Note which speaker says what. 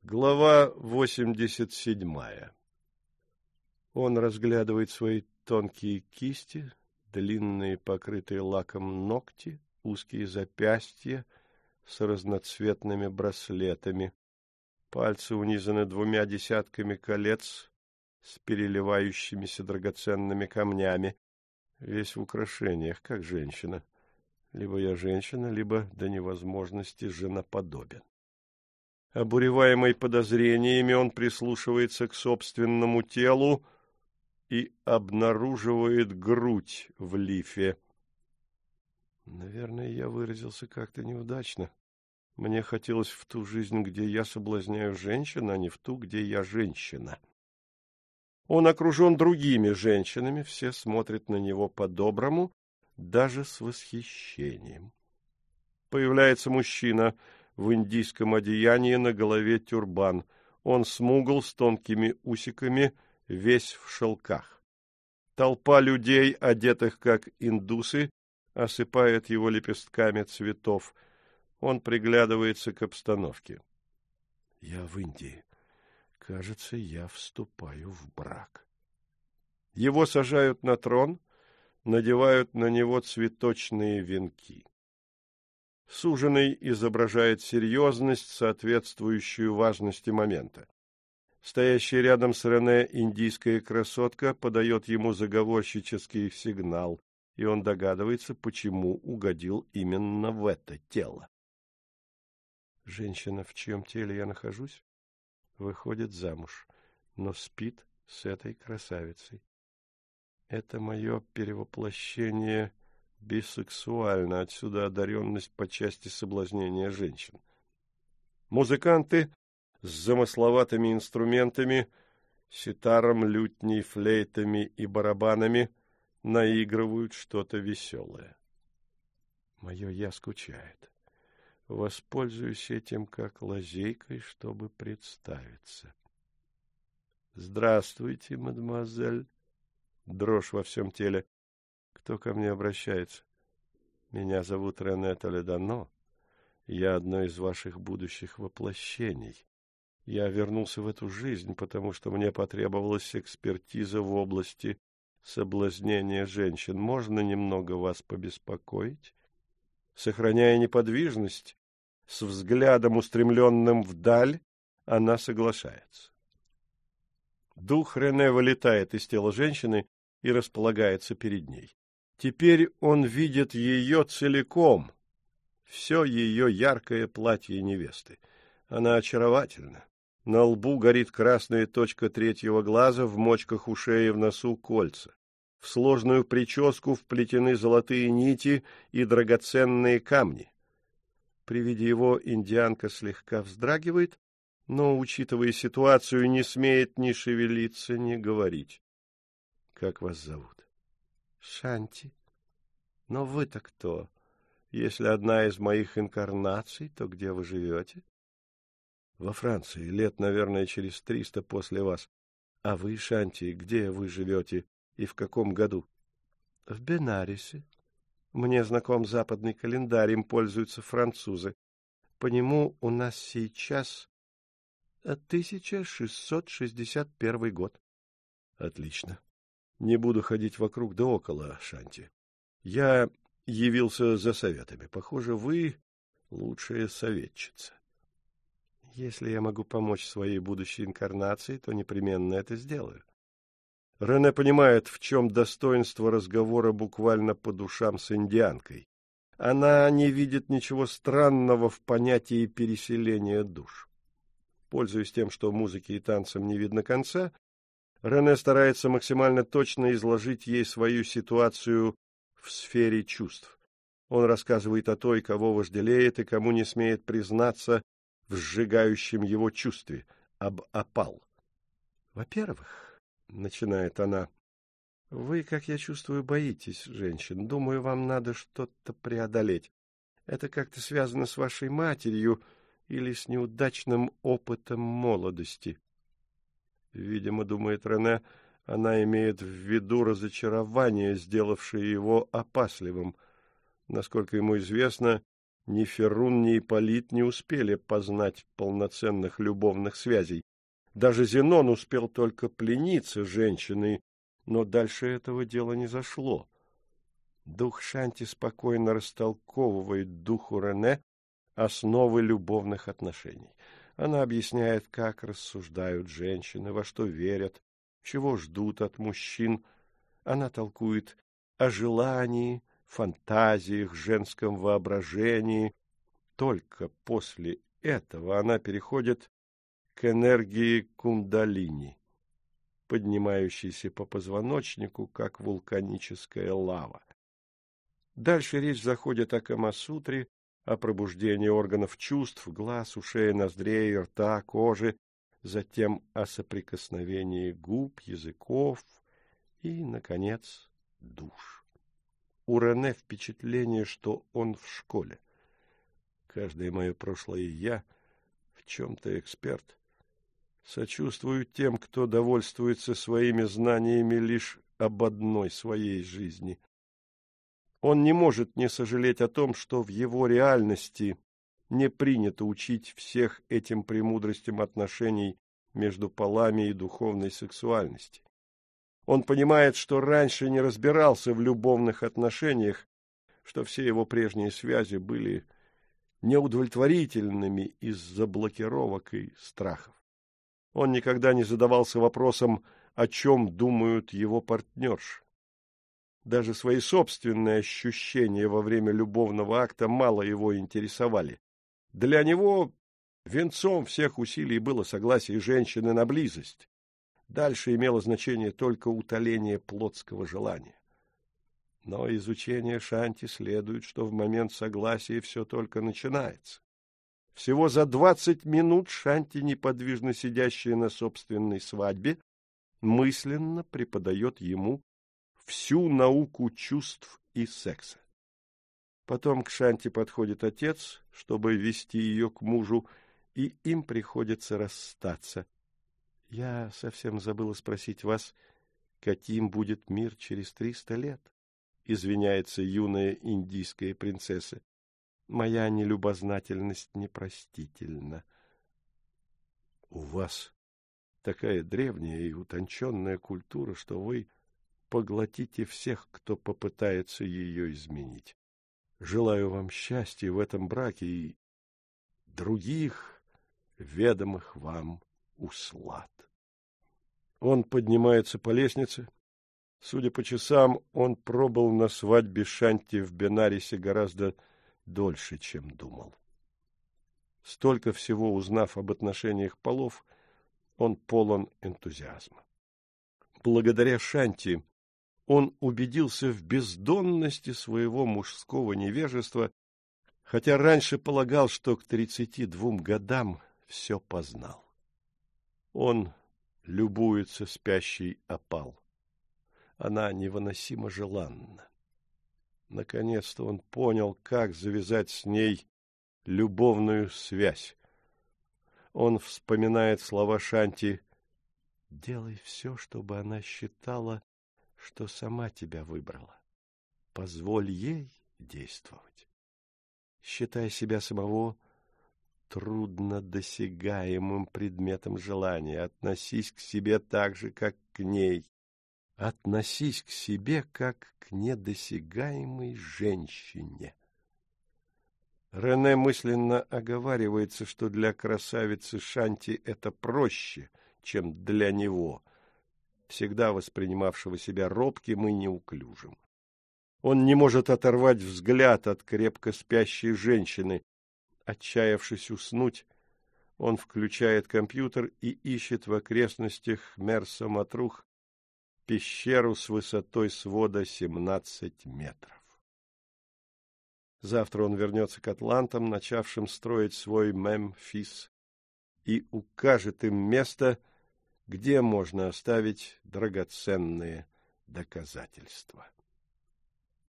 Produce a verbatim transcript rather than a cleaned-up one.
Speaker 1: Глава восемьдесят седьмая. Он разглядывает свои тонкие кисти, длинные, покрытые лаком ногти, узкие запястья с разноцветными браслетами. Пальцы унизаны двумя десятками колец с переливающимися драгоценными камнями. Весь в украшениях, как женщина. Либо я женщина, либо до невозможности женоподобен. Обуреваемый подозрениями, он прислушивается к собственному телу и обнаруживает грудь в лифе. Наверное, я выразился как-то неудачно. Мне хотелось в ту жизнь, где я соблазняю женщин, а не в ту, где я женщина. Он окружен другими женщинами, все смотрят на него по-доброму, даже с восхищением. Появляется мужчина в индийском одеянии, на голове тюрбан. Он смугл, с тонкими усиками, весь в шелках. Толпа людей, одетых как индусы, осыпает его лепестками цветов. Он приглядывается к обстановке. Я в Индии. Кажется, я вступаю в брак. Его сажают на трон, надевают на него цветочные венки. Суженый изображает серьезность, соответствующую важности момента. Стоящая рядом с Рене индийская красотка подает ему заговорщический сигнал, и он догадывается, почему угодил именно в это тело. Женщина, в чьем теле я нахожусь, выходит замуж, но спит с этой красавицей. Это мое перевоплощение бисексуально, отсюда одаренность по части соблазнения женщин. Музыканты с замысловатыми инструментами, ситаром, лютней, флейтами и барабанами наигрывают что-то веселое. Мое «я» скучает. Воспользуюсь этим как лазейкой, чтобы представиться. Здравствуйте, мадемуазель. Дрожь во всем теле. Кто ко мне обращается? Меня зовут Рене Толедано. Я одно из ваших будущих воплощений. Я вернулся в эту жизнь, потому что мне потребовалась экспертиза в области соблазнения женщин. Можно немного вас побеспокоить? Сохраняя неподвижность, с взглядом, устремленным вдаль, она соглашается. Дух Рене вылетает из тела женщины и располагается перед ней. Теперь он видит ее целиком, все ее яркое платье невесты. Она очаровательна. На лбу горит красная точка третьего глаза, в мочках ушей и в носу кольца. В сложную прическу вплетены золотые нити и драгоценные камни. При виде его индианка слегка вздрагивает, но, учитывая ситуацию, не смеет ни шевелиться, ни говорить. — Как вас зовут? — Шанти. — Но вы-то кто? Если одна из моих инкарнаций, то где вы живете? — Во Франции, лет, наверное, через триста после вас. А вы, Шанти, где вы живете и в каком году? — В Бенарисе. Мне знаком западный календарь, им пользуются французы. По нему у нас сейчас тысяча шестьсот шестьдесят первый год. — Отлично. Не буду ходить вокруг да около, Шанти. Я явился за советами. Похоже, вы лучшая советчица. Если я могу помочь своей будущей инкарнации, то непременно это сделаю. Рене понимает, в чем достоинство разговора буквально по душам с индианкой. Она не видит ничего странного в понятии переселения душ. Пользуясь тем, что музыке и танцам не видно конца, Рене старается максимально точно изложить ей свою ситуацию в сфере чувств. Он рассказывает о той, кого вожделеет и кому не смеет признаться в сжигающем его чувстве, об опал. «Во-первых, — начинает она, — вы, как я чувствую, боитесь женщин. Думаю, вам надо что-то преодолеть. Это как-то связано с вашей матерью или с неудачным опытом молодости». Видимо, думает Рене, она имеет в виду разочарование, сделавшее его опасливым. Насколько ему известно, Ни Феррун, ни Ипполит не успели познать полноценных любовных связей. Даже Зенон успел только плениться женщиной, но дальше этого дела не зашло. Дух Шанти спокойно растолковывает духу Рене основы любовных отношений. Она объясняет, как рассуждают женщины, во что верят, чего ждут от мужчин. Она толкует о желании, фантазиях, женском воображении. Только после этого она переходит к энергии кундалини, поднимающейся по позвоночнику, как вулканическая лава. Дальше речь заходит о Камасутре, о пробуждении органов чувств, глаз, ушей, ноздрей, рта, кожи, затем о соприкосновении губ, языков и, наконец, душ. У Рене впечатление, что он в школе. Каждое мое прошлое «я» в чем-то эксперт. Сочувствую тем, кто довольствуется своими знаниями лишь об одной своей жизни. Он не может не сожалеть о том, что в его реальности не принято учить всех этим премудростям отношений между полами и духовной сексуальности. Он понимает, что раньше не разбирался в любовных отношениях, что все его прежние связи были неудовлетворительными из-за блокировок и страхов. Он никогда не задавался вопросом, о чем думают его партнерши. Даже свои собственные ощущения во время любовного акта мало его интересовали. Для него венцом всех усилий было согласие женщины на близость. Дальше имело значение только утоление плотского желания. Но изучение Шанти следует, что в момент согласия все только начинается. Всего за двадцать минут Шанти, неподвижно сидящая на собственной свадьбе, мысленно преподает ему всю науку чувств и секса. Потом к Шанти подходит отец, чтобы вести ее к мужу, и им приходится расстаться. Я совсем забыла спросить вас, каким будет мир через триста лет, извиняется юная индийская принцесса. Моя нелюбознательность непростительна. У вас такая древняя и утонченная культура, что вы поглотите всех, кто попытается ее изменить. Желаю вам счастья в этом браке и других ведомых вам услад. Он поднимается по лестнице. Судя по часам, он пробыл на свадьбе Шанти в Бенарисе гораздо дольше, чем думал. Столько всего узнав об отношениях полов, он полон энтузиазма. Благодаря Шанти он убедился в бездонности своего мужского невежества, хотя раньше полагал, что к тридцати двум годам все познал. Он любуется спящей опал. Она невыносимо желанна. Наконец-то он понял, как завязать с ней любовную связь. Он вспоминает слова Шанти: «Делай все, чтобы она считала, что сама тебя выбрала. Позволь ей действовать. Считай себя самого труднодосягаемым предметом желания. Относись к себе так же, как к ней. Относись к себе, как к недосягаемой женщине». Рене мысленно оговаривается, что для красавицы Шанти это проще, чем для него, всегда воспринимавшего себя робким и неуклюжим. Он не может оторвать взгляд от крепко спящей женщины. Отчаявшись уснуть, он включает компьютер и ищет в окрестностях Мерса-Матрух пещеру с высотой свода семнадцать метров. Завтра он вернется к атлантам, начавшим строить свой Мемфис, и укажет им место, где можно оставить драгоценные доказательства.